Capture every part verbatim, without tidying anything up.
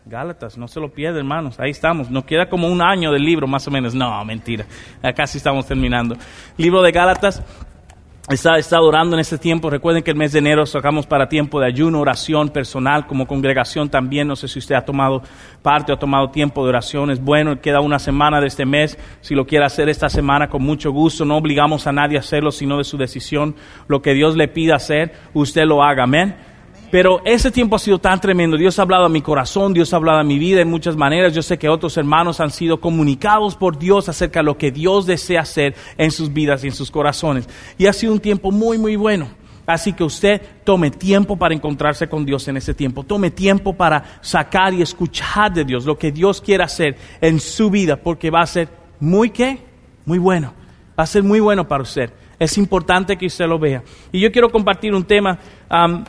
Gálatas, no se lo pierdan, hermanos. Ahí estamos. Nos queda como un año del libro, más o menos. No, mentira. Ya casi estamos terminando. Libro de Gálatas. Está, está orando en este tiempo. Recuerden que el mes de enero sacamos para tiempo de ayuno, oración personal, como congregación también. No sé si usted ha tomado parte o ha tomado tiempo de oración. Es bueno, queda una semana de este mes. Si lo quiere hacer esta semana, con mucho gusto. No obligamos a nadie a hacerlo, sino de su decisión. Lo que Dios le pida hacer, usted lo haga. Amén. Pero ese tiempo ha sido tan tremendo. Dios ha hablado a mi corazón, Dios ha hablado a mi vida en muchas maneras. Yo sé que otros hermanos han sido comunicados por Dios acerca de lo que Dios desea hacer en sus vidas y en sus corazones. Y ha sido un tiempo muy, muy bueno. Así que usted tome tiempo para encontrarse con Dios en ese tiempo. Tome tiempo para sacar y escuchar de Dios lo que Dios quiere hacer en su vida, porque va a ser muy, ¿qué? Muy bueno. Va a ser muy bueno para usted. Es importante que usted lo vea. Y yo quiero compartir un tema um,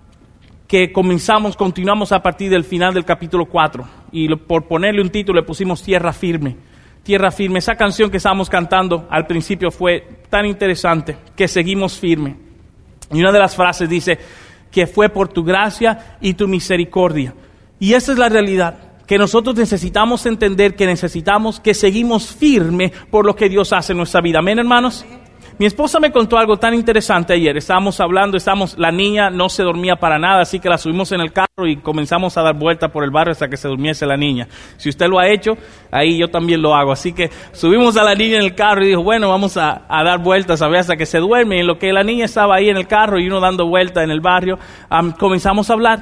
que comenzamos, continuamos a partir del final del capítulo cuatro. Y lo, por ponerle un título le pusimos Tierra Firme. Tierra Firme. Esa canción que estábamos cantando al principio fue tan interesante, que seguimos firme. Y una de las frases dice que fue por tu gracia y tu misericordia. Y esa es la realidad, que nosotros necesitamos entender que necesitamos que seguimos firme por lo que Dios hace en nuestra vida. Amén, hermanos. Mi esposa me contó algo tan interesante ayer. Estábamos hablando, estábamos, la niña no se dormía para nada, así que la subimos en el carro y comenzamos a dar vueltas por el barrio hasta que se durmiese la niña. Si usted lo ha hecho, ahí yo también lo hago. Así que subimos a la niña en el carro y dijo, bueno, vamos a, a dar vueltas a ver hasta que se duerme. Y en lo que la niña estaba ahí en el carro y uno dando vueltas en el barrio, um, comenzamos a hablar.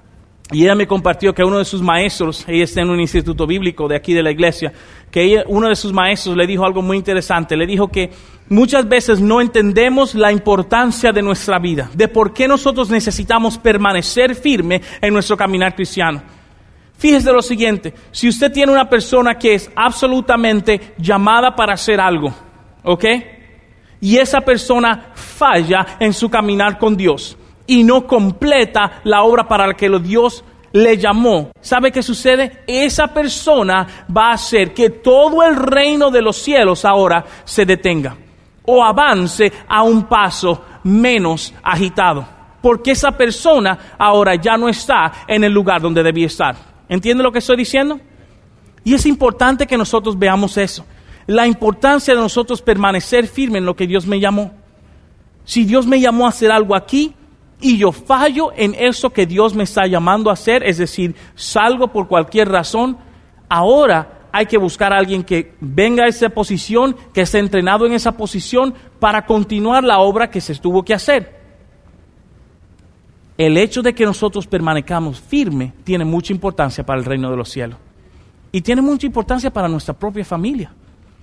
Y ella me compartió que uno de sus maestros, ella está en un instituto bíblico de aquí de la iglesia, que ella, uno de sus maestros le dijo algo muy interesante. Le dijo que muchas veces no entendemos la importancia de nuestra vida, de por qué nosotros necesitamos permanecer firme en nuestro caminar cristiano. Fíjese lo siguiente, si usted tiene una persona que es absolutamente llamada para hacer algo, ¿ok? Y esa persona falla en su caminar con Dios y no completa la obra para la que Dios le llamó, ¿sabe qué sucede? Esa persona va a hacer que todo el reino de los cielos ahora se detenga o avance a un paso menos agitado, porque esa persona ahora ya no está en el lugar donde debía estar. ¿Entiende lo que estoy diciendo? Y es importante que nosotros veamos eso, la importancia de nosotros permanecer firme en lo que Dios me llamó. Si Dios me llamó a hacer algo aquí, y yo fallo en eso que Dios me está llamando a hacer, es decir, salgo por cualquier razón, ahora hay que buscar a alguien que venga a esa posición, que esté entrenado en esa posición para continuar la obra que se tuvo que hacer. El hecho de que nosotros permanezcamos firmes tiene mucha importancia para el reino de los cielos y tiene mucha importancia para nuestra propia familia.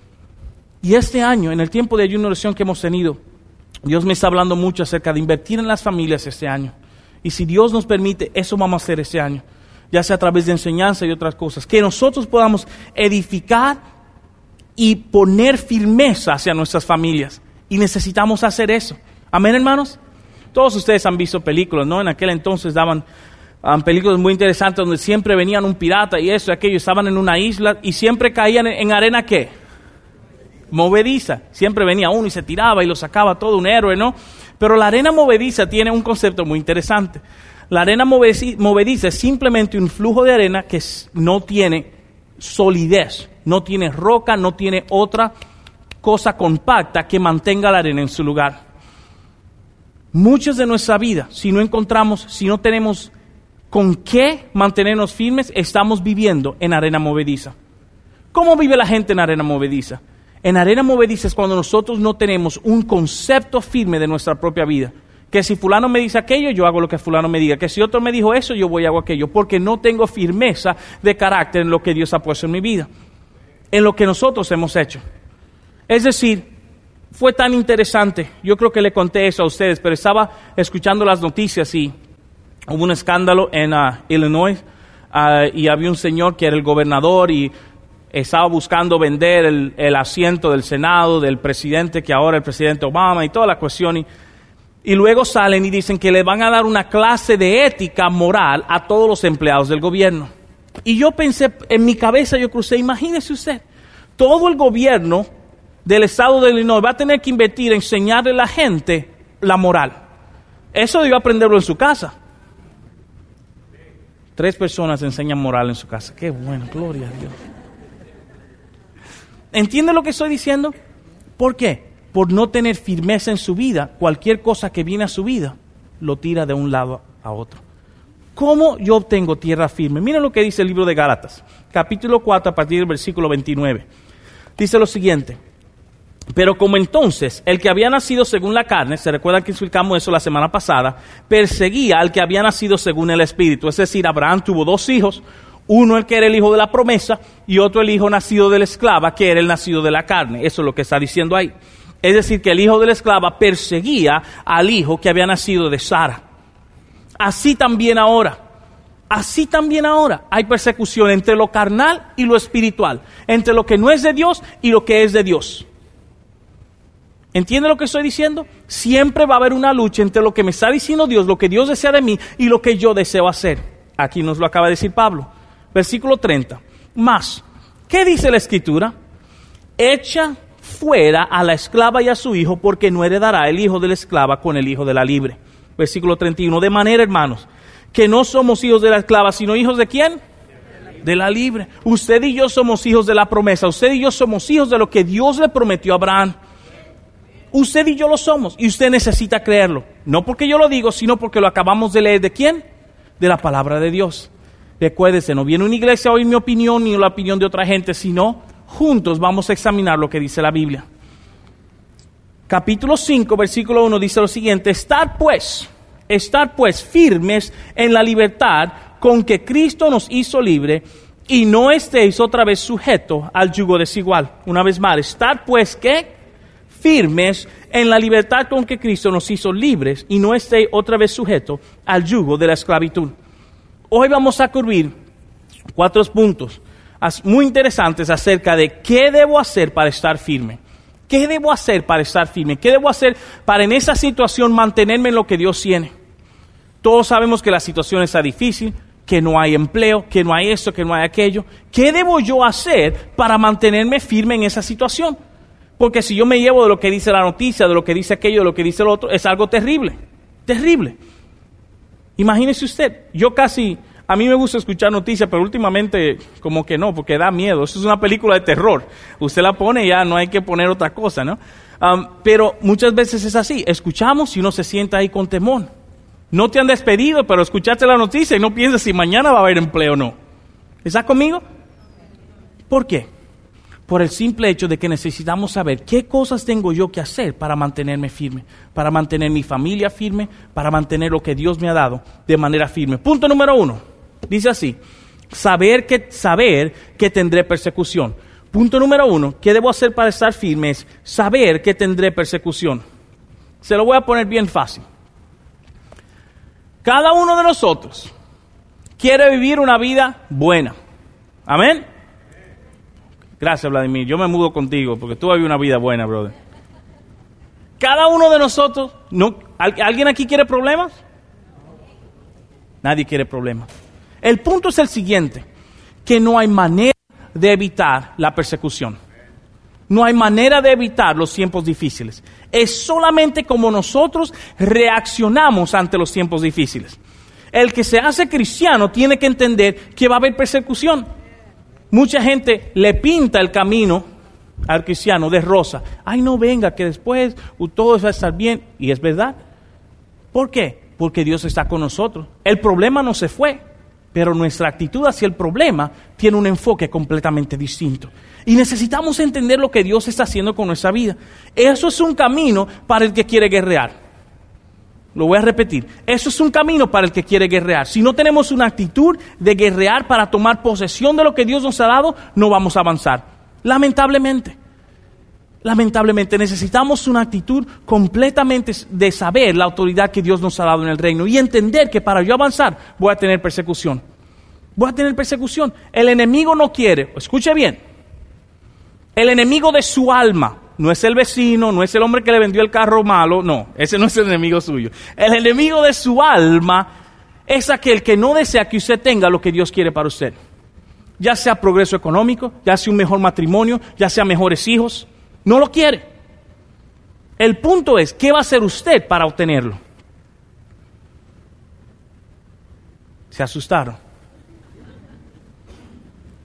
Y este año, en el tiempo de ayuno y oración que hemos tenido, Dios me está hablando mucho acerca de invertir en las familias este año. Y si Dios nos permite, eso vamos a hacer este año. Ya sea a través de enseñanza y otras cosas. Que nosotros podamos edificar y poner firmeza hacia nuestras familias. Y necesitamos hacer eso. Amén, hermanos. Todos ustedes han visto películas, ¿no? En aquel entonces daban um, películas muy interesantes donde siempre venían un pirata y eso y aquello. Estaban en una isla y siempre caían en, en arena, ¿qué? Movediza. Siempre venía uno y se tiraba y lo sacaba todo un héroe, ¿no? Pero la arena movediza tiene un concepto muy interesante. La arena movediza es simplemente un flujo de arena que no tiene solidez, no tiene roca, no tiene otra cosa compacta que mantenga la arena en su lugar. Muchos de nuestra vida, si no encontramos, si no tenemos con qué mantenernos firmes, estamos viviendo en arena movediza. ¿Cómo vive la gente en arena movediza? En arena movediza es cuando nosotros no tenemos un concepto firme de nuestra propia vida. Que si fulano me dice aquello, yo hago lo que fulano me diga. Que si otro me dijo eso, yo voy y hago aquello. Porque no tengo firmeza de carácter en lo que Dios ha puesto en mi vida. En lo que nosotros hemos hecho. Es decir, fue tan interesante. Yo creo que le conté eso a ustedes, pero estaba escuchando las noticias y hubo un escándalo en uh, Illinois. Uh, y había un señor que era el gobernador y estaba buscando vender el, el asiento del Senado, del presidente, que ahora es el presidente Obama y toda la cuestión. Y, y luego salen y dicen que le van a dar una clase de ética moral a todos los empleados del gobierno. Y yo pensé, en mi cabeza yo crucé, imagínese usted, todo el gobierno del estado de Illinois va a tener que invertir en enseñarle a la gente la moral. Eso debió aprenderlo en su casa. Tres personas enseñan moral en su casa. Qué bueno, gloria a Dios. ¿Entiende lo que estoy diciendo? ¿Por qué? Por no tener firmeza en su vida, cualquier cosa que viene a su vida, lo tira de un lado a otro. ¿Cómo yo obtengo tierra firme? Miren lo que dice el libro de Gálatas, capítulo cuatro, a partir del versículo veintinueve. Dice lo siguiente: pero como entonces el que había nacido según la carne, se recuerdan que explicamos eso la semana pasada, perseguía al que había nacido según el Espíritu. Es decir, Abraham tuvo dos hijos, uno el que era el hijo de la promesa y otro el hijo nacido de la esclava, que era el nacido de la carne. Eso es lo que está diciendo ahí. Es decir, que el hijo de la esclava perseguía al hijo que había nacido de Sara. Así también ahora, así también ahora hay persecución entre lo carnal y lo espiritual, entre lo que no es de Dios y lo que es de Dios. ¿Entiende lo que estoy diciendo? Siempre va a haber una lucha entre lo que me está diciendo Dios, lo que Dios desea de mí y lo que yo deseo hacer. Aquí nos lo acaba de decir Pablo. Versículo treinta. Más, ¿qué dice la Escritura? Echa fuera a la esclava y a su hijo, porque no heredará el hijo de la esclava con el hijo de la libre. Versículo treinta y uno. De manera, hermanos, que no somos hijos de la esclava, sino hijos de ¿quién? De la libre. Usted y yo somos hijos de la promesa. Usted y yo somos hijos de lo que Dios le prometió a Abraham. Usted y yo lo somos, y usted necesita creerlo. No porque yo lo digo, sino porque lo acabamos de leer. ¿De quién? De la palabra de Dios. Recuérdese, no viene una iglesia a oír mi opinión ni la opinión de otra gente, sino juntos vamos a examinar lo que dice la Biblia. Capítulo cinco, versículo uno dice lo siguiente: Estad pues, estad pues firmes en la libertad con que Cristo nos hizo libre, y no estéis otra vez sujetos al yugo desigual. Una vez más, estad pues, ¿qué? Firmes en la libertad con que Cristo nos hizo libres, y no estéis otra vez sujetos al yugo de la esclavitud. Hoy vamos a cubrir cuatro puntos muy interesantes acerca de qué debo hacer para estar firme. ¿Qué debo hacer para estar firme? ¿Qué debo hacer para en esa situación mantenerme en lo que Dios tiene? Todos sabemos que la situación está difícil, que no hay empleo, que no hay esto, que no hay aquello. ¿Qué debo yo hacer para mantenerme firme en esa situación? Porque si yo me llevo de lo que dice la noticia, de lo que dice aquello, de lo que dice el otro, es algo terrible, terrible. Imagínese usted, yo casi, a mí me gusta escuchar noticias, pero últimamente como que no, porque da miedo. Eso es una película de terror. Usted la pone y ya no hay que poner otra cosa, ¿no? Um, pero muchas veces es así. Escuchamos y uno se sienta ahí con temor. No te han despedido, pero escuchaste la noticia y no piensas si mañana va a haber empleo o no. ¿Estás conmigo? ¿Por qué? Por el simple hecho de que necesitamos saber qué cosas tengo yo que hacer para mantenerme firme, para mantener mi familia firme, para mantener lo que Dios me ha dado de manera firme. Punto número uno, dice así: saber que, saber que tendré persecución. Punto número uno, ¿qué debo hacer para estar firme? Es saber que tendré persecución. Se lo voy a poner bien fácil. Cada uno de nosotros quiere vivir una vida buena. Amén. Gracias, Vladimir. Yo me mudo contigo porque tú vives una vida buena, brother. Cada uno de nosotros, no, ¿alguien aquí quiere problemas? Nadie quiere problemas. El punto es el siguiente, que no hay manera de evitar la persecución. No hay manera de evitar los tiempos difíciles. Es solamente como nosotros reaccionamos ante los tiempos difíciles. El que se hace cristiano tiene que entender que va a haber persecución. Mucha gente le pinta el camino al cristiano de rosa. Ay, no, venga, que después todo va a estar bien. Y es verdad. ¿Por qué? Porque Dios está con nosotros. El problema no se fue, pero nuestra actitud hacia el problema tiene un enfoque completamente distinto. Y necesitamos entender lo que Dios está haciendo con nuestra vida. Eso es un camino para el que quiere guerrear. Lo voy a repetir. Eso es un camino para el que quiere guerrear. Si no tenemos una actitud de guerrear para tomar posesión de lo que Dios nos ha dado, no vamos a avanzar. Lamentablemente. Lamentablemente necesitamos una actitud completamente de saber la autoridad que Dios nos ha dado en el reino y entender que para yo avanzar voy a tener persecución. Voy a tener persecución. El enemigo no quiere, escuche bien, el enemigo de su alma. No es el vecino, no es el hombre que le vendió el carro malo, no, ese no es el enemigo suyo. El enemigo de su alma es aquel que no desea que usted tenga lo que Dios quiere para usted. Ya sea progreso económico, ya sea un mejor matrimonio, ya sea mejores hijos, no lo quiere. El punto es, ¿qué va a hacer usted para obtenerlo? Se asustaron.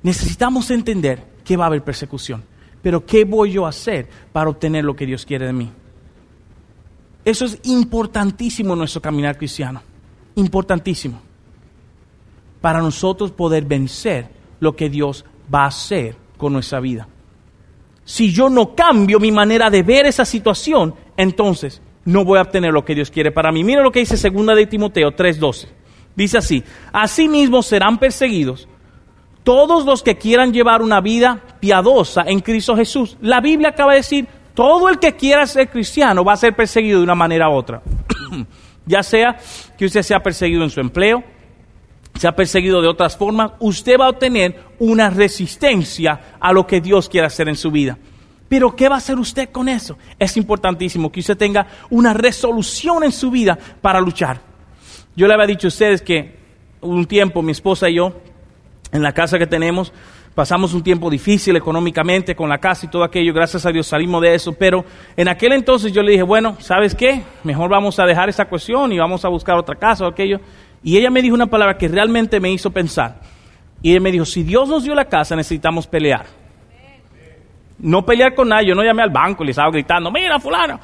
necesitamos entender que va a haber persecución. Pero ¿qué voy yo a hacer para obtener lo que Dios quiere de mí? Eso es importantísimo en nuestro caminar cristiano. Importantísimo. Para nosotros poder vencer lo que Dios va a hacer con nuestra vida. Si yo no cambio mi manera de ver esa situación, entonces no voy a obtener lo que Dios quiere para mí. Mira lo que dice segunda de Timoteo tres doce. Dice así: asimismo serán perseguidos todos los que quieran llevar una vida piadosa en Cristo Jesús. La Biblia acaba de decir, todo el que quiera ser cristiano va a ser perseguido de una manera u otra. Ya sea que usted sea perseguido en su empleo, sea perseguido de otras formas, usted va a obtener una resistencia a lo que Dios quiere hacer en su vida. Pero ¿qué va a hacer usted con eso? Es importantísimo que usted tenga una resolución en su vida para luchar. Yo le había dicho a ustedes que un tiempo mi esposa y yo, en la casa que tenemos, pasamos un tiempo difícil económicamente con la casa y todo aquello. Gracias a Dios salimos de eso. Pero en aquel entonces yo le dije, bueno, ¿sabes qué? Mejor vamos a dejar esa cuestión y vamos a buscar otra casa o aquello. Y ella me dijo una palabra que realmente me hizo pensar. Y ella me dijo, si Dios nos dio la casa, necesitamos pelear. No pelear con nadie. Yo no llamé al banco y le estaba gritando, mira, fulano.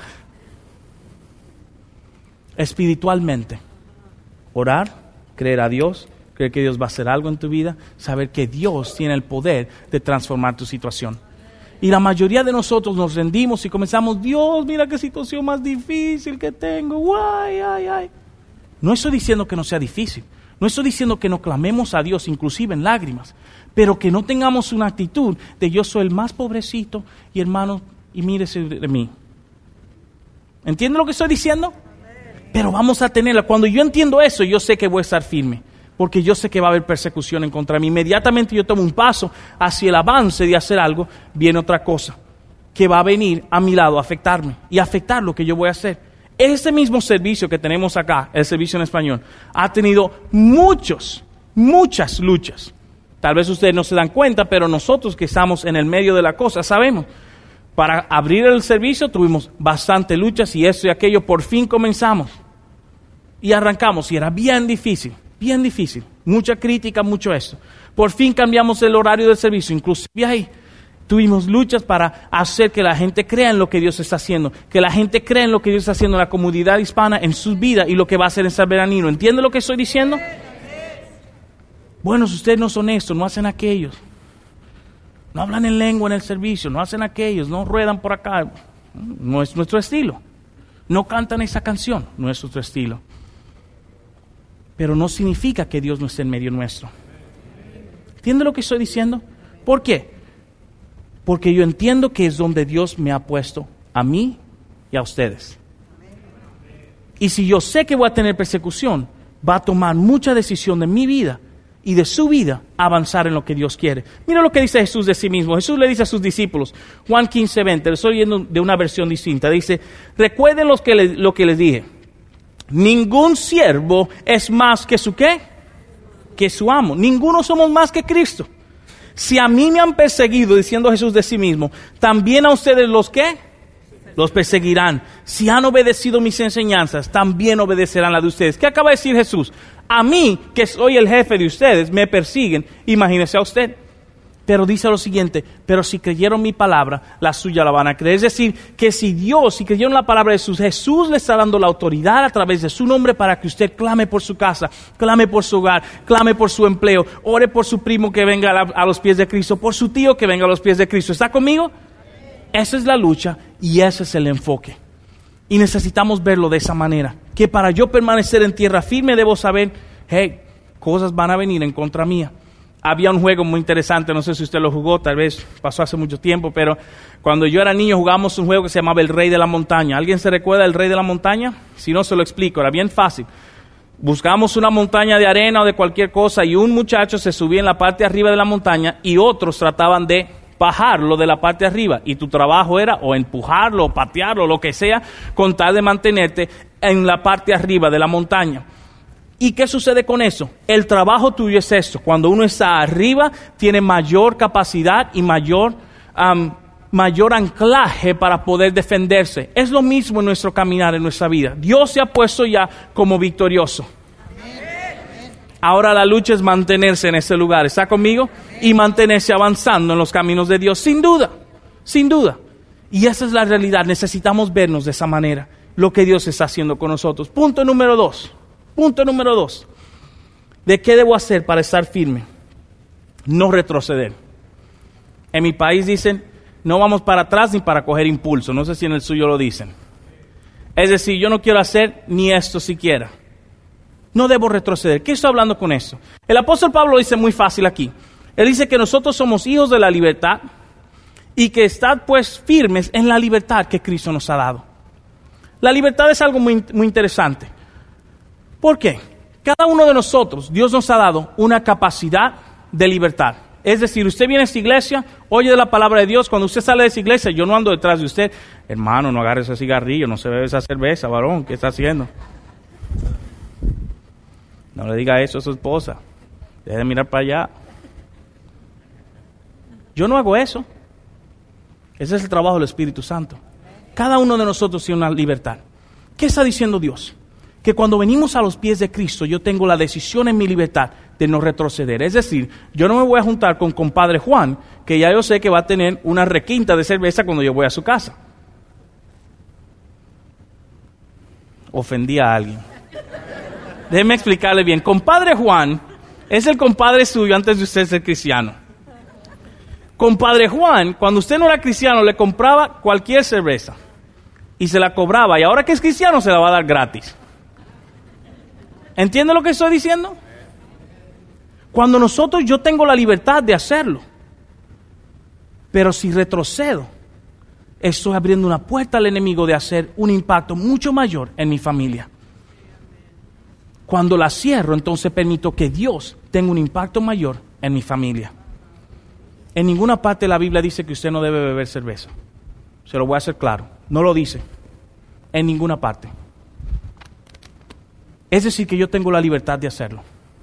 Espiritualmente, orar, creer a Dios, creer que Dios va a hacer algo en tu vida, saber que Dios tiene el poder de transformar tu situación. Y la mayoría de nosotros nos rendimos y comenzamos, Dios, mira qué situación más difícil que tengo. Ay, ay, ay. No estoy diciendo que no sea difícil. No estoy diciendo que no clamemos a Dios, inclusive en lágrimas. Pero que no tengamos una actitud de yo soy el más pobrecito y hermano, y mírese de mí. ¿Entiende lo que estoy diciendo? Pero vamos a tenerla. Cuando yo entiendo eso, yo sé que voy a estar firme. Porque yo sé que va a haber persecución en contra de mí. Inmediatamente yo tomo un paso hacia el avance de hacer algo, viene otra cosa que va a venir a mi lado a afectarme y afectar lo que yo voy a hacer. Ese mismo servicio que tenemos acá, el servicio en español, ha tenido muchos, muchas luchas. Tal vez ustedes no se dan cuenta, pero nosotros que estamos en el medio de la cosa sabemos. Para abrir el servicio tuvimos bastante luchas y esto y aquello. Por fin comenzamos y arrancamos y era bien difícil. Bien difícil, mucha crítica, mucho esto. Por fin cambiamos el horario del servicio, inclusive ahí tuvimos luchas para hacer que la gente crea en lo que Dios está haciendo, que la gente crea en lo que Dios está haciendo en la comunidad hispana, en su vida y lo que va a hacer en San Bernardino. ¿Entiende lo que estoy diciendo? Bueno, si ustedes no son honestos, no hacen aquellos, no hablan en lengua en el servicio, no hacen aquellos, no ruedan por acá. No es nuestro estilo. No cantan esa canción, no es nuestro estilo. Pero no significa que Dios no esté en medio nuestro. ¿Entiende lo que estoy diciendo? ¿Por qué? Porque yo entiendo que es donde Dios me ha puesto a mí y a ustedes. Y si yo sé que voy a tener persecución, va a tomar mucha decisión de mi vida y de su vida a avanzar en lo que Dios quiere. Mira lo que dice Jesús de sí mismo. Jesús le dice a sus discípulos, Juan quince veinte, le estoy leyendo de una versión distinta. Dice, recuerden los que le, lo que les dije. Ningún siervo es más que su ¿qué? Que su amo. Ninguno somos más que Cristo. Si a mí me han perseguido, diciendo Jesús de sí mismo, también a ustedes los ¿qué? Los perseguirán. Si han obedecido mis enseñanzas, también obedecerán las de ustedes. ¿Qué acaba de decir Jesús? A mí, que soy el jefe de ustedes, me persiguen. Imagínese a usted. Pero dice lo siguiente, pero si creyeron mi palabra, la suya la van a creer. Es decir, que si Dios, si creyeron la palabra de Jesús, Jesús le está dando la autoridad a través de su nombre para que usted clame por su casa, clame por su hogar, clame por su empleo, ore por su primo que venga a, la, a los pies de Cristo, por su tío que venga a los pies de Cristo. ¿Está conmigo? Esa es la lucha y ese es el enfoque. Y necesitamos verlo de esa manera, que para yo permanecer en tierra firme debo saber, hey, cosas van a venir en contra mía. Había un juego muy interesante, no sé si usted lo jugó, tal vez pasó hace mucho tiempo, pero cuando yo era niño jugábamos un juego que se llamaba El Rey de la Montaña. ¿Alguien se recuerda del Rey de la Montaña? Si no, se lo explico, era bien fácil. Buscábamos una montaña de arena o de cualquier cosa y un muchacho se subía en la parte de arriba de la montaña y otros trataban de bajarlo de la parte de arriba. Y tu trabajo era o empujarlo, o patearlo, lo que sea, con tal de mantenerte en la parte de arriba de la montaña. ¿Y qué sucede con eso? El trabajo tuyo es esto. Cuando uno está arriba, tiene mayor capacidad y mayor, um, mayor anclaje para poder defenderse. Es lo mismo en nuestro caminar, en nuestra vida. Dios se ha puesto ya como victorioso. Ahora la lucha es mantenerse en ese lugar. ¿Está conmigo? Y mantenerse avanzando en los caminos de Dios. Sin duda, sin duda. Y esa es la realidad. Necesitamos vernos de esa manera. Lo que Dios está haciendo con nosotros. Punto número dos. Punto número dos. ¿De qué debo hacer para estar firme? No retroceder. En mi país dicen, no vamos para atrás ni para coger impulso. No sé si en el suyo lo dicen. Es decir, yo no quiero hacer ni esto siquiera. No debo retroceder. ¿Qué estoy hablando con esto? El apóstol Pablo lo dice muy fácil aquí. Él dice que nosotros somos hijos de la libertad y que estad pues firmes en la libertad que Cristo nos ha dado. La libertad es algo muy, muy interesante. ¿Por qué? Cada uno de nosotros, Dios nos ha dado una capacidad de libertad. Es decir, usted viene a esta iglesia, oye de la palabra de Dios. Cuando usted sale de esa iglesia, yo no ando detrás de usted. Hermano, no agarre ese cigarrillo, no se bebe esa cerveza, varón, ¿qué está haciendo? No le diga eso a su esposa. Deje de mirar para allá. Yo no hago eso. Ese es el trabajo del Espíritu Santo. Cada uno de nosotros tiene una libertad. ¿Qué está diciendo Dios? Que cuando venimos a los pies de Cristo, yo tengo la decisión en mi libertad de no retroceder. Es decir, yo no me voy a juntar con compadre Juan, que ya yo sé que va a tener una requinta de cerveza cuando yo voy a su casa. Ofendí a alguien. Déjeme explicarle bien. Compadre Juan es el compadre suyo antes de usted ser cristiano. Compadre Juan, cuando usted no era cristiano, le compraba cualquier cerveza y se la cobraba. Y ahora que es cristiano, se la va a dar gratis. ¿Entiende lo que estoy diciendo? Cuando nosotros, yo tengo la libertad de hacerlo. Pero si retrocedo, estoy abriendo una puerta al enemigo de hacer un impacto mucho mayor en mi familia. Cuando la cierro, entonces permito que Dios tenga un impacto mayor en mi familia. En ninguna parte de la Biblia dice que usted no debe beber cerveza. Se lo voy a hacer claro. No lo dice. En ninguna parte. Es decir, que yo tengo la libertad de hacerlo.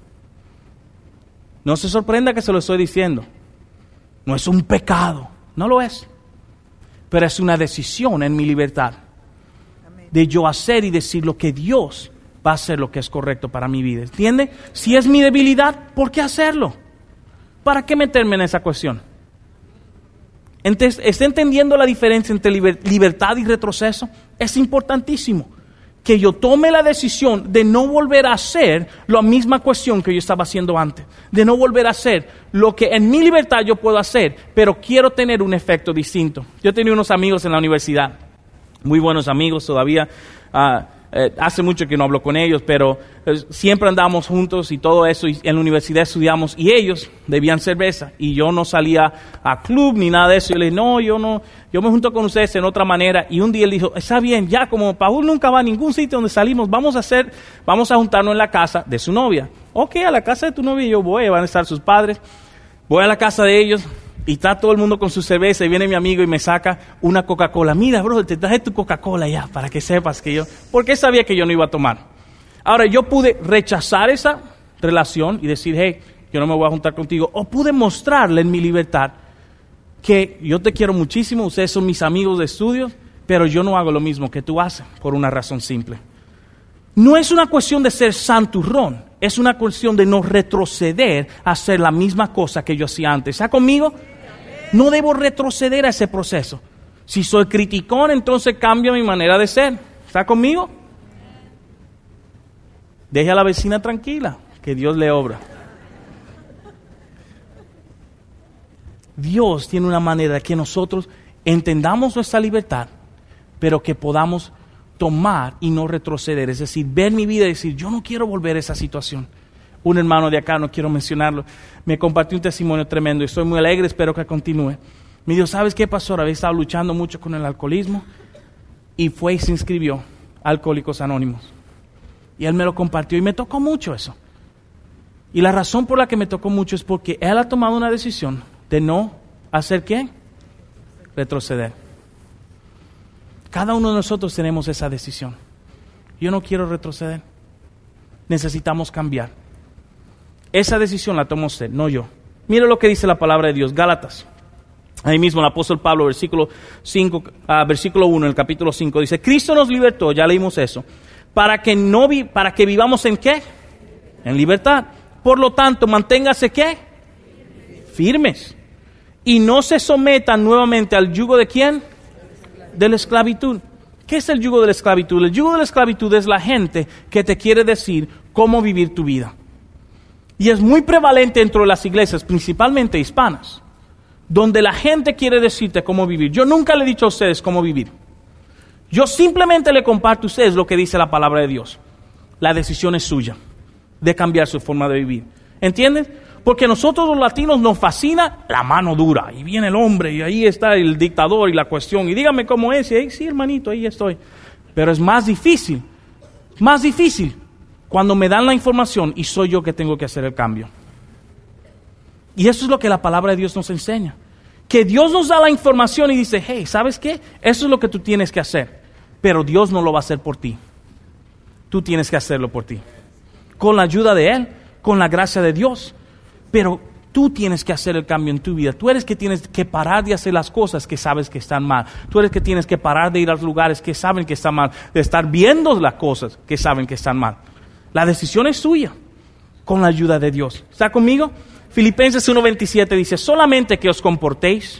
No se sorprenda que se lo estoy diciendo. No es un pecado. No lo es. Pero es una decisión en mi libertad. De yo hacer y decir lo que Dios va a hacer lo que es correcto para mi vida. ¿Entiende? Si es mi debilidad, ¿por qué hacerlo? ¿Para qué meterme en esa cuestión? Entonces, ¿está entendiendo la diferencia entre liber- libertad y retroceso? Es importantísimo que yo tome la decisión de no volver a hacer la misma cuestión que yo estaba haciendo antes. De no volver a hacer lo que en mi libertad yo puedo hacer, pero quiero tener un efecto distinto. Yo tenía unos amigos en la universidad, muy buenos amigos todavía. Uh, Eh, hace mucho que no hablo con ellos, pero eh, siempre andábamos juntos y todo eso, y en la universidad estudiamos, y ellos bebían cerveza, y yo no salía a club ni nada de eso. Yo le dije, no, yo no, yo me junto con ustedes en otra manera. Y un día él dijo, está bien, ya como Paul nunca va a ningún sitio donde salimos, vamos a hacer, vamos a juntarnos en la casa de su novia. Ok, a la casa de tu novia yo voy, van a estar sus padres, voy a la casa de ellos, y está todo el mundo con su cerveza, y viene mi amigo y me saca una Coca-Cola. Mira, bro, te traje tu Coca-Cola ya, para que sepas que yo... Porque sabía que yo no iba a tomar. Ahora, yo pude rechazar esa relación y decir, hey, yo no me voy a juntar contigo. O pude mostrarle en mi libertad que yo te quiero muchísimo, ustedes son mis amigos de estudio, pero yo no hago lo mismo que tú haces, por una razón simple. No es una cuestión de ser santurrón, es una cuestión de no retroceder a hacer la misma cosa que yo hacía antes. ¿Está conmigo? No debo retroceder a ese proceso. Si soy criticón, entonces cambio mi manera de ser. ¿Está conmigo? Deje a la vecina tranquila, que Dios le obra. Dios tiene una manera de que nosotros entendamos nuestra libertad, pero que podamos tomar y no retroceder. Es decir, ver mi vida y decir, yo no quiero volver a esa situación. Un hermano de acá, no quiero mencionarlo, me compartió un testimonio tremendo y estoy muy alegre, espero que continúe. Me dijo, ¿sabes qué, pastor? Había estado luchando mucho con el alcoholismo y fue y se inscribió a Alcohólicos Anónimos. Y él me lo compartió y me tocó mucho eso. Y la razón por la que me tocó mucho es porque él ha tomado una decisión de no hacer ¿qué? Retroceder. Cada uno de nosotros tenemos esa decisión. Yo no quiero retroceder. Necesitamos cambiar. Esa decisión la tomó usted, no yo. Mire lo que dice la palabra de Dios, Gálatas. Ahí mismo el apóstol Pablo, versículo cinco, uh, versículo uno, en el capítulo cinco, dice, Cristo nos libertó, ya leímos eso, para que no vi, para que vivamos en ¿qué? En libertad. Por lo tanto, manténgase ¿qué? Firmes. Y no se sometan nuevamente al yugo de ¿quién? De la esclavitud. ¿Qué es el yugo de la esclavitud? El yugo de la esclavitud es la gente que te quiere decir cómo vivir tu vida. Y es muy prevalente dentro de las iglesias, principalmente hispanas, donde la gente quiere decirte cómo vivir. Yo nunca le he dicho a ustedes cómo vivir. Yo simplemente le comparto a ustedes lo que dice la palabra de Dios. La decisión es suya de cambiar su forma de vivir. ¿Entienden? Porque a nosotros los latinos nos fascina la mano dura. Y viene el hombre y ahí está el dictador y la cuestión. Y dígame cómo es. Y ahí, sí, hermanito, ahí estoy. Pero es más difícil, más difícil cuando me dan la información y soy yo que tengo que hacer el cambio. Y eso es lo que la palabra de Dios nos enseña. Que Dios nos da la información y dice, hey, ¿sabes qué? Eso es lo que tú tienes que hacer. Pero Dios no lo va a hacer por ti. Tú tienes que hacerlo por ti. Con la ayuda de Él, con la gracia de Dios. Pero tú tienes que hacer el cambio en tu vida. Tú eres que tienes que parar de hacer las cosas que sabes que están mal. Tú eres que tienes que parar de ir a los lugares que saben que están mal. De estar viendo las cosas que saben que están mal. La decisión es suya. Con la ayuda de Dios. ¿Está conmigo? Filipenses uno veintisiete dice, solamente que os comportéis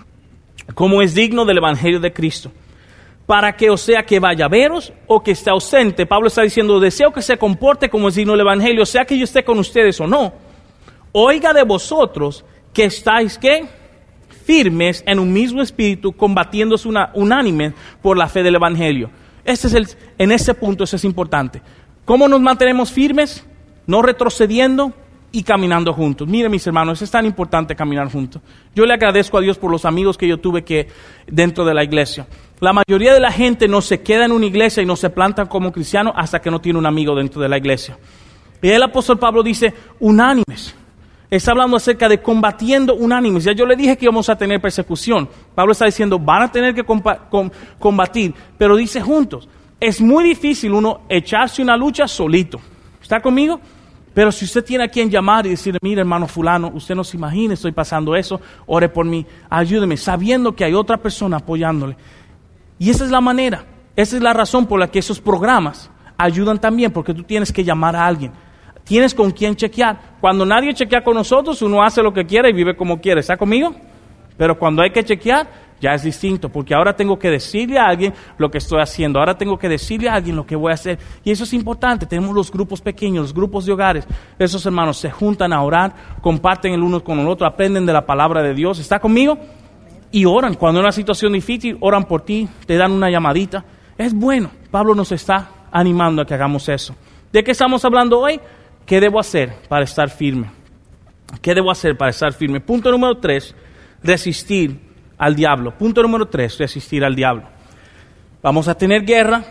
como es digno del evangelio de Cristo. Para que o sea que vaya a veros o que esté ausente. Pablo está diciendo, deseo que se comporte como es digno del evangelio. O sea que yo esté con ustedes o no. Oiga de vosotros que estáis, ¿qué? Firmes en un mismo espíritu, combatiéndose una, unánime por la fe del evangelio. Este es el, en ese punto eso es importante. ¿Cómo nos mantenemos firmes? No retrocediendo y caminando juntos. Miren, mis hermanos, es tan importante caminar juntos. Yo le agradezco a Dios por los amigos que yo tuve que dentro de la iglesia. La mayoría de la gente no se queda en una iglesia y no se planta como cristiano hasta que no tiene un amigo dentro de la iglesia. Y el apóstol Pablo dice, unánimes. Está hablando acerca de combatiendo unánimes. Ya yo le dije que íbamos a tener persecución. Pablo está diciendo, van a tener que compa- com- combatir, pero dice juntos. Es muy difícil uno echarse una lucha solito. ¿Está conmigo? Pero si usted tiene a quien llamar y decir, mire hermano fulano, usted no se imagina, estoy pasando eso, ore por mí, ayúdeme, sabiendo que hay otra persona apoyándole. Y esa es la manera, esa es la razón por la que esos programas ayudan también, porque tú tienes que llamar a alguien. Tienes con quién chequear. Cuando nadie chequea con nosotros, uno hace lo que quiere y vive como quiere. ¿Está conmigo? Pero cuando hay que chequear, ya es distinto, porque ahora tengo que decirle a alguien lo que estoy haciendo. Ahora tengo que decirle a alguien lo que voy a hacer. Y eso es importante. Tenemos los grupos pequeños, los grupos de hogares. Esos hermanos se juntan a orar, comparten el uno con el otro, aprenden de la palabra de Dios. ¿Está conmigo? Y oran. Cuando hay una situación difícil, oran por ti, te dan una llamadita. Es bueno. Pablo nos está animando a que hagamos eso. ¿De qué estamos hablando hoy? ¿Qué debo hacer para estar firme? ¿Qué debo hacer para estar firme? Punto número tres, resistir al diablo. Punto número tres, resistir al diablo. Vamos a tener guerra,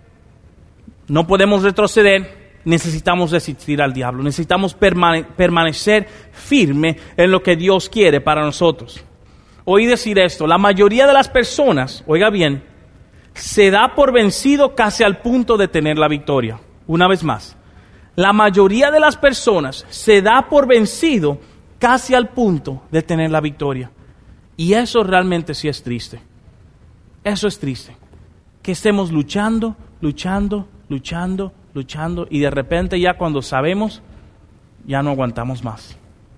no podemos retroceder, necesitamos resistir al diablo. Necesitamos permane- permanecer firme en lo que Dios quiere para nosotros. Oí decir esto, la mayoría de las personas, oiga bien, se da por vencido casi al punto de tener la victoria. Una vez más. La mayoría de las personas se da por vencido casi al punto de tener la victoria. Y eso realmente sí es triste. Eso es triste. Que estemos luchando, luchando, luchando, luchando y de repente ya cuando sabemos, ya no aguantamos más.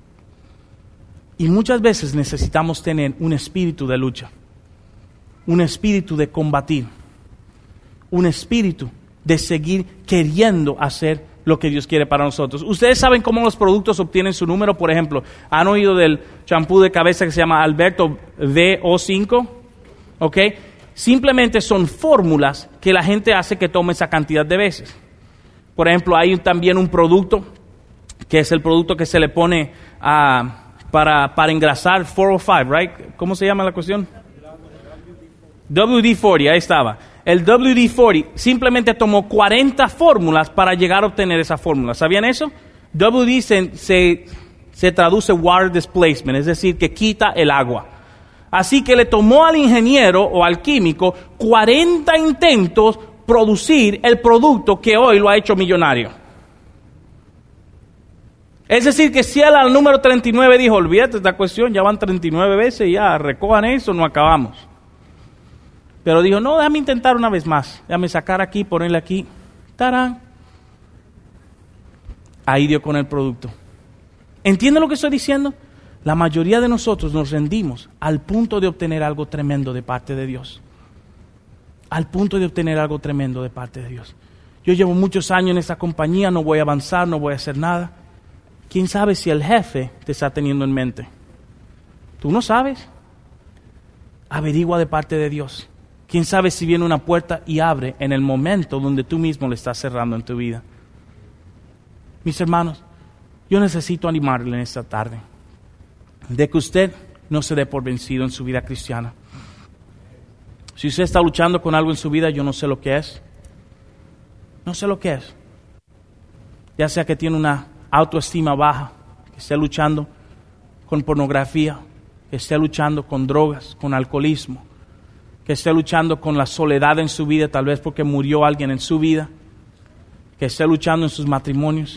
Y muchas veces necesitamos tener un espíritu de lucha, un espíritu de combatir, un espíritu de seguir queriendo hacer lo que Dios quiere para nosotros. Ustedes saben cómo los productos obtienen su número. Por ejemplo, ¿han oído del champú de cabeza que se llama Alberto V O cinco? ¿Ok? Simplemente son fórmulas que la gente hace que tome esa cantidad de veces. Por ejemplo, hay también un producto que es el producto que se le pone uh, para, para engrasar cuatrocientos cinco, right? ¿Cómo se llama la cuestión? W D cuarenta, ahí estaba. El W D cuarenta simplemente tomó cuarenta fórmulas para llegar a obtener esa fórmula. ¿Sabían eso? W D se, se, se traduce water displacement, es decir, que quita el agua. Así que le tomó al ingeniero o al químico cuarenta intentos producir el producto que hoy lo ha hecho millonario. Es decir, que si él al número treinta y nueve dijo, olvídate de esta cuestión, ya van treinta y nueve veces, ya recojan eso, no acabamos. Pero dijo, no, déjame intentar una vez más. Déjame sacar aquí, ponerle aquí. ¡Tarán! Ahí dio con el producto. ¿Entiende lo que estoy diciendo? La mayoría de nosotros nos rendimos al punto de obtener algo tremendo de parte de Dios. Al punto de obtener algo tremendo de parte de Dios. Yo llevo muchos años en esta compañía, no voy a avanzar, no voy a hacer nada. ¿Quién sabe si el jefe te está teniendo en mente? ¿Tú no sabes? Averigua de parte de Dios. ¿Quién sabe si viene una puerta y abre en el momento donde tú mismo le estás cerrando en tu vida? Mis hermanos, yo necesito animarle en esta tarde de que usted no se dé por vencido en su vida cristiana. Si usted está luchando con algo en su vida, yo no sé lo que es. No sé lo que es. Ya sea que tiene una autoestima baja, que esté luchando con pornografía, que esté luchando con drogas, con alcoholismo, que esté luchando con la soledad en su vida, tal vez porque murió alguien en su vida, que esté luchando en sus matrimonios.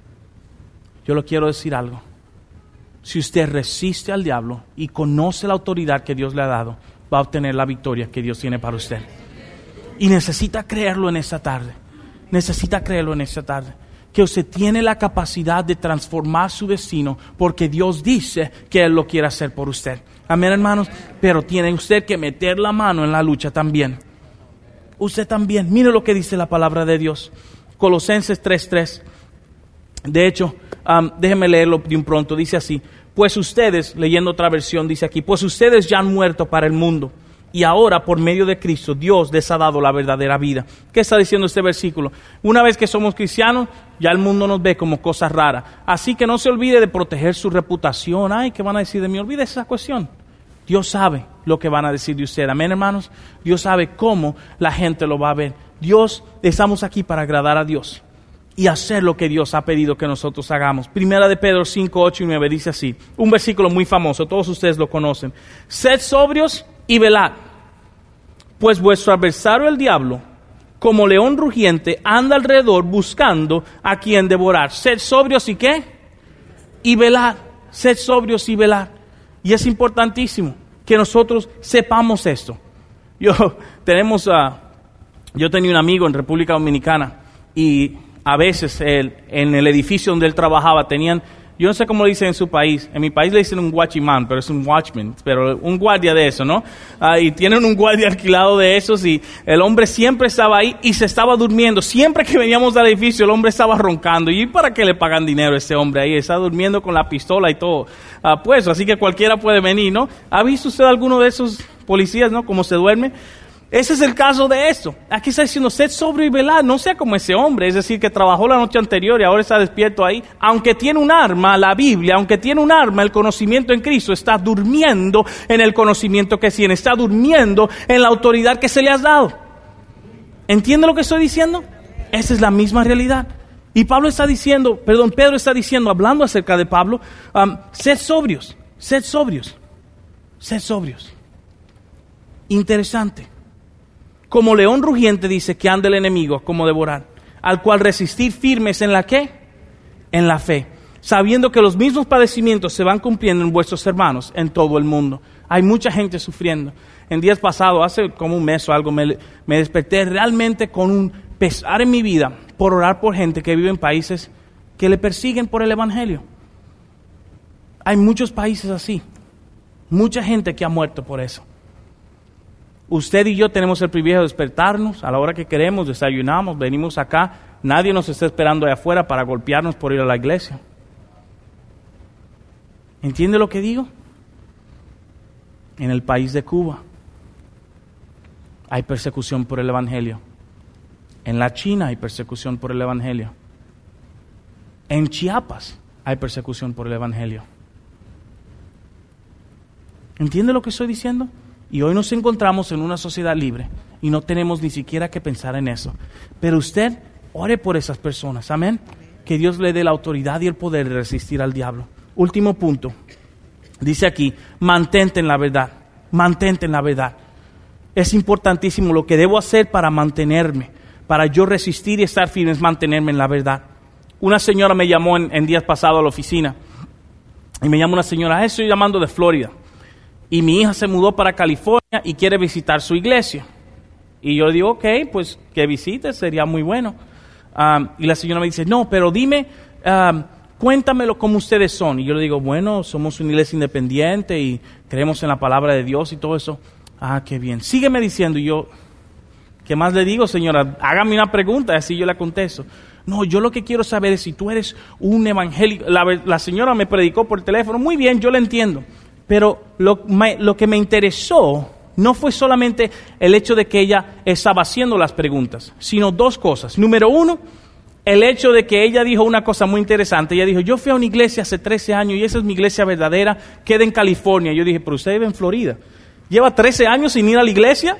Yo le quiero decir algo. Si usted resiste al diablo y conoce la autoridad que Dios le ha dado, va a obtener la victoria que Dios tiene para usted. Y necesita creerlo en esta tarde. Necesita creerlo en esta tarde. Que usted tiene la capacidad de transformar su destino porque Dios dice que Él lo quiere hacer por usted. Amén, hermanos. Pero tiene usted que meter la mano en la lucha también. Usted también. Mire lo que dice la palabra de Dios. Colosenses tres tres. De hecho, um, déjenme leerlo de un pronto. Dice así: pues ustedes, leyendo otra versión, dice aquí, pues ustedes ya han muerto para el mundo. Y ahora, por medio de Cristo, Dios les ha dado la verdadera vida. ¿Qué está diciendo este versículo? Una vez que somos cristianos, ya el mundo nos ve como cosas raras. Así que no se olvide de proteger su reputación. Ay, ¿qué van a decir de mí? Olvide esa cuestión. Dios sabe lo que van a decir de usted. Amén, hermanos. Dios sabe cómo la gente lo va a ver. Dios, estamos aquí para agradar a Dios y hacer lo que Dios ha pedido que nosotros hagamos. Primera de Pedro cinco, ocho y nueve dice así. Un versículo muy famoso, todos ustedes lo conocen. Sed sobrios y velad, pues vuestro adversario el diablo, como león rugiente, anda alrededor buscando a quien devorar. Sed sobrios y ¿qué? Y velad. Sed sobrios y velad. Y es importantísimo que nosotros sepamos esto. Yo tenemos, uh, yo tenía un amigo en República Dominicana y a veces él, en el edificio donde él trabajaba tenían, yo no sé cómo le dicen en su país, en mi país le dicen un watchman, pero es un watchman, pero un guardia de eso, ¿no? Ah, y tienen un guardia alquilado de esos y el hombre siempre estaba ahí y se estaba durmiendo. Siempre que veníamos al edificio el hombre estaba roncando. ¿Y para qué le pagan dinero a ese hombre ahí? Está durmiendo con la pistola y todo. Ah, pues, así que cualquiera puede venir, ¿no? ¿Ha visto usted alguno de esos policías, no? Cómo se duerme. Ese es el caso de esto. Aquí está diciendo, sed sobrio y velad. No sea como ese hombre, es decir, que trabajó la noche anterior y ahora está despierto ahí. Aunque tiene un arma, la Biblia, aunque tiene un arma, el conocimiento en Cristo, está durmiendo en el conocimiento que tiene. Está durmiendo en la autoridad que se le ha dado. ¿Entiende lo que estoy diciendo? Esa es la misma realidad. Y Pablo está diciendo, perdón, Pedro está diciendo, hablando acerca de Pablo, um, sed sobrios, sed sobrios, sed sobrios. Interesante. Como león rugiente dice que anda el enemigo como devorar, al cual resistir firmes en la ¿qué? En la fe, sabiendo que los mismos padecimientos se van cumpliendo en vuestros hermanos en todo el mundo. Hay mucha gente sufriendo. En días pasados, hace como un mes o algo, me, me desperté realmente con un pesar en mi vida por orar por gente que vive en países que le persiguen por el evangelio. Hay muchos países así, mucha gente que ha muerto por eso. Usted y yo tenemos el privilegio de despertarnos a la hora que queremos, desayunamos, venimos acá. Nadie nos está esperando allá afuera para golpearnos por ir a la iglesia. ¿Entiende lo que digo? En el país de Cuba hay persecución por el evangelio. En la China hay persecución por el evangelio. En Chiapas hay persecución por el evangelio. ¿Entiende lo que estoy diciendo? Y hoy nos encontramos en una sociedad libre y no tenemos ni siquiera que pensar en eso. Pero usted ore por esas personas, amén. Que Dios le dé la autoridad y el poder de resistir al diablo. Último punto. Dice aquí, mantente en la verdad, mantente en la verdad. Es importantísimo lo que debo hacer para mantenerme, para yo resistir y estar firme, es mantenerme en la verdad. Una señora me llamó en, en días pasados a la oficina y me llama una señora, estoy llamando de Florida. Y mi hija se mudó para California y quiere visitar su iglesia. Y yo digo, ok, pues que visite, sería muy bueno. Um, y la señora me dice, no, pero dime, um, cuéntamelo como ustedes son. Y yo le digo, bueno, somos una iglesia independiente y creemos en la palabra de Dios y todo eso. Ah, qué bien. Sígueme diciendo. Y yo, ¿qué más le digo, señora? Hágame una pregunta, así yo la contesto. No, yo lo que quiero saber es si tú eres un evangélico. La, la señora me predicó por teléfono, muy bien, yo la entiendo. Pero lo, me, lo que me interesó no fue solamente el hecho de que ella estaba haciendo las preguntas, sino dos cosas. Número uno, el hecho de que ella dijo una cosa muy interesante. Ella dijo, yo fui a una iglesia hace trece años y esa es mi iglesia verdadera, queda en California. Yo dije, pero usted vive en Florida. ¿Lleva trece años sin ir a la iglesia?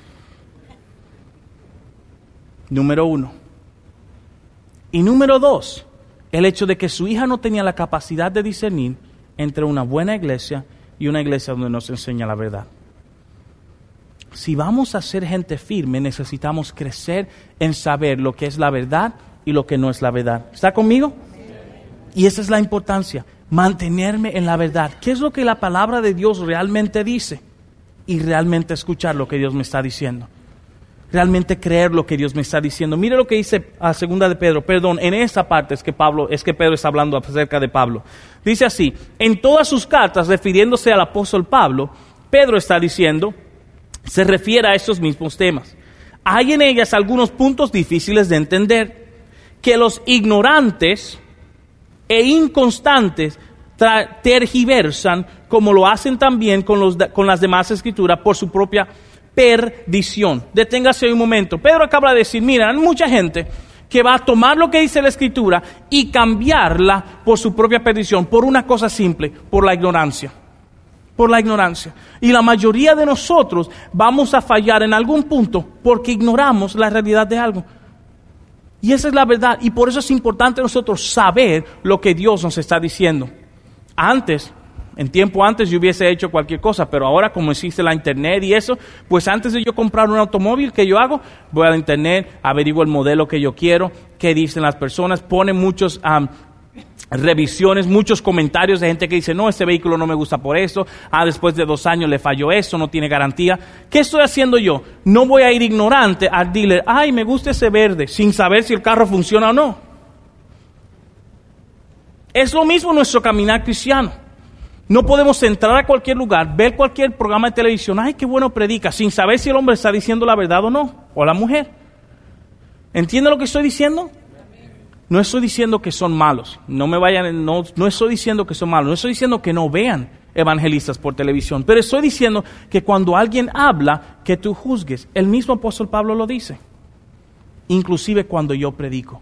Número uno. Y número dos, el hecho de que su hija no tenía la capacidad de discernir entre una buena iglesia y una iglesia donde nos enseña la verdad. Si vamos a ser gente firme, necesitamos crecer en saber lo que es la verdad y lo que no es la verdad. ¿Está conmigo? Y esa es la importancia, mantenerme en la verdad. ¿Qué es lo que la palabra de Dios realmente dice? Y realmente escuchar lo que Dios me está diciendo. Realmente creer lo que Dios me está diciendo. Mire lo que dice a segunda de Pedro, perdón, en esta parte es que Pablo, es que Pedro está hablando acerca de Pablo. Dice así, en todas sus cartas, refiriéndose al apóstol Pablo, Pedro está diciendo, se refiere a estos mismos temas. Hay en ellas algunos puntos difíciles de entender, que los ignorantes e inconstantes tra- tergiversan, como lo hacen también con, los, con las demás escrituras, por su propia perdición. Deténgase un momento. Pedro acaba de decir, mira, hay mucha gente que va a tomar lo que dice la Escritura y cambiarla por su propia perdición, por una cosa simple, por la ignorancia. Por la ignorancia. Y la mayoría de nosotros vamos a fallar en algún punto porque ignoramos la realidad de algo. Y esa es la verdad. Y por eso es importante nosotros saber lo que Dios nos está diciendo. Antes, en tiempo antes yo hubiese hecho cualquier cosa, pero ahora como existe la internet y eso, pues antes de yo comprar un automóvil, ¿qué yo hago? Voy a la internet, averiguo el modelo que yo quiero, qué dicen las personas, ponen muchos um, revisiones, muchos comentarios de gente que dice, no, este vehículo no me gusta por esto, ah, después de dos años le falló esto, no tiene garantía. ¿Qué estoy haciendo yo? No voy a ir ignorante al dealer, ay, me gusta ese verde, sin saber si el carro funciona o no. Es lo mismo nuestro caminar cristiano. No podemos entrar a cualquier lugar, ver cualquier programa de televisión, ay, qué bueno predica, sin saber si el hombre está diciendo la verdad o no, o la mujer. ¿Entiende lo que estoy diciendo? No estoy diciendo que son malos, no me vayan, no, no estoy diciendo que son malos, no estoy diciendo que no vean evangelistas por televisión, pero estoy diciendo que cuando alguien habla, que tú juzgues. El mismo apóstol Pablo lo dice, inclusive cuando yo predico.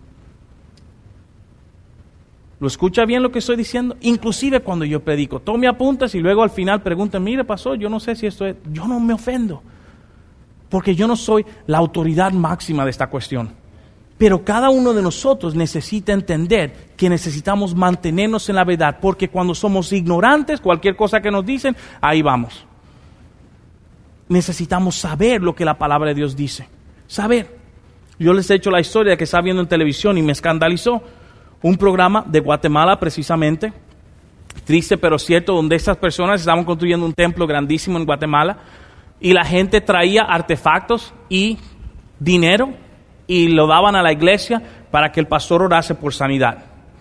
¿Lo escucha bien lo que estoy diciendo? Inclusive cuando yo predico. Tome apuntes y luego al final pregunta, mire, pasó, yo no sé si esto es... Yo no me ofendo, porque yo no soy la autoridad máxima de esta cuestión. Pero cada uno de nosotros necesita entender que necesitamos mantenernos en la verdad, porque cuando somos ignorantes, cualquier cosa que nos dicen, ahí vamos. Necesitamos saber lo que la palabra de Dios dice. Saber. Yo les he hecho la historia que estaba viendo en televisión y me escandalizó. Un programa de Guatemala precisamente, triste pero cierto, donde estas personas estaban construyendo un templo grandísimo en Guatemala y la gente traía artefactos y dinero y lo daban a la iglesia para que el pastor orase por sanidad.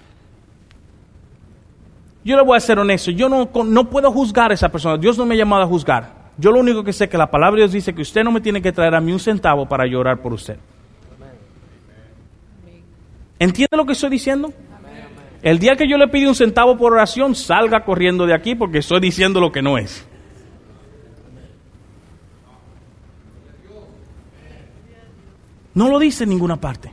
Yo le voy a ser honesto, yo no, no puedo juzgar a esa persona, Dios no me ha llamado a juzgar. Yo lo único que sé es que la palabra de Dios dice que usted no me tiene que traer a mí un centavo para yo orar por usted. ¿Entiende lo que estoy diciendo? El día que yo le pide un centavo por oración, salga corriendo de aquí porque estoy diciendo lo que no es. No lo dice en ninguna parte.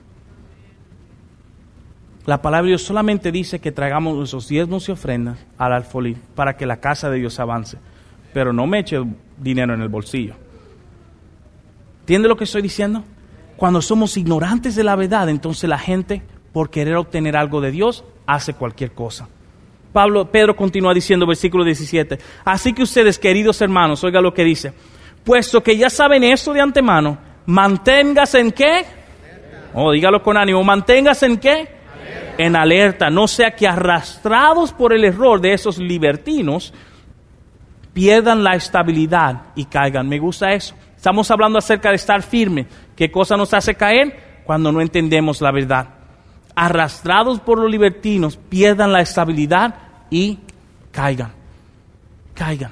La palabra de Dios solamente dice que traigamos nuestros diezmos y ofrendas al alfolí para que la casa de Dios avance. Pero no me eche dinero en el bolsillo. ¿Entiende lo que estoy diciendo? Cuando somos ignorantes de la verdad, entonces la gente, por querer obtener algo de Dios, hace cualquier cosa. Pablo, Pedro continúa diciendo, versículo diecisiete, así que ustedes, queridos hermanos, oiga lo que dice, puesto que ya saben esto de antemano, manténgase en ¿qué? Oh, dígalo con ánimo, manténgase en ¿qué? Alerta. En alerta, no sea que arrastrados por el error de esos libertinos, pierdan la estabilidad y caigan. Me gusta eso. Estamos hablando acerca de estar firme. ¿Qué cosa nos hace caer? Cuando no entendemos la verdad. arrastrados por los libertinos, pierdan la estabilidad y caigan. Caigan.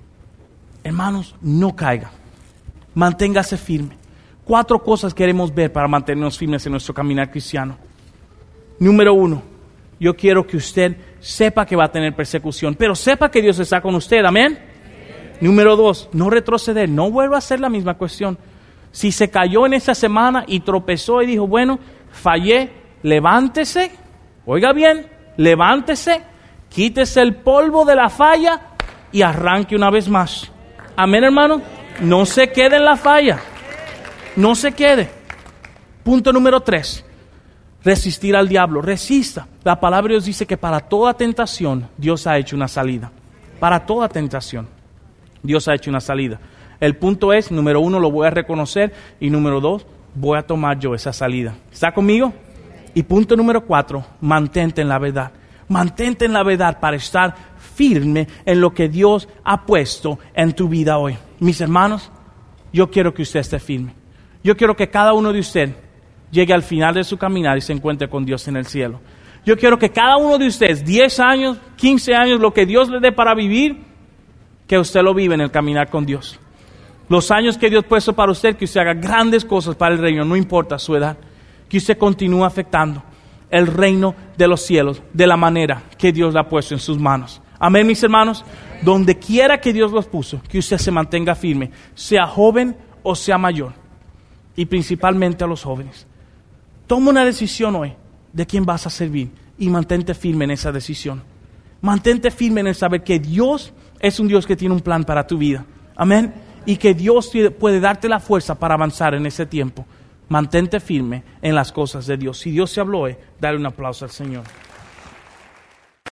Hermanos, no caigan. Manténgase firme. Cuatro cosas queremos ver para mantenernos firmes en nuestro caminar cristiano. Número uno, yo quiero que usted sepa que va a tener persecución, pero sepa que Dios está con usted, amén. Número dos, no retroceder, no vuelva a hacer la misma cuestión. Si se cayó en esa semana y tropezó y dijo, bueno, fallé, levántese, oiga bien, levántese, quítese el polvo de la falla y arranque una vez más. Amén, hermano, no se quede en la falla, no se quede. Punto número tres, resistir al diablo, resista. La palabra de Dios dice que para toda tentación Dios ha hecho una salida, para toda tentación. Dios ha hecho una salida. El punto es, número uno, lo voy a reconocer. Y número dos, voy a tomar yo esa salida. ¿Está conmigo? Y punto número cuatro, mantente en la verdad. Mantente en la verdad para estar firme en lo que Dios ha puesto en tu vida hoy. Mis hermanos, yo quiero que usted esté firme. Yo quiero que cada uno de ustedes llegue al final de su caminar y se encuentre con Dios en el cielo. Yo quiero que cada uno de ustedes, diez años, quince años, lo que Dios le dé para vivir, que usted lo vive en el caminar con Dios. Los años que Dios ha puesto para usted, que usted haga grandes cosas para el reino, no importa su edad. Que usted continúe afectando el reino de los cielos de la manera que Dios le ha puesto en sus manos. Amén, mis hermanos. Donde quiera que Dios los puso, que usted se mantenga firme, sea joven o sea mayor. Y principalmente a los jóvenes. Toma una decisión hoy de quién vas a servir y mantente firme en esa decisión. Mantente firme en el saber que Dios es un Dios que tiene un plan para tu vida. Amén. Y que Dios puede darte la fuerza para avanzar en ese tiempo. Mantente firme en las cosas de Dios. Si Dios se habló hoy, dale un aplauso al Señor.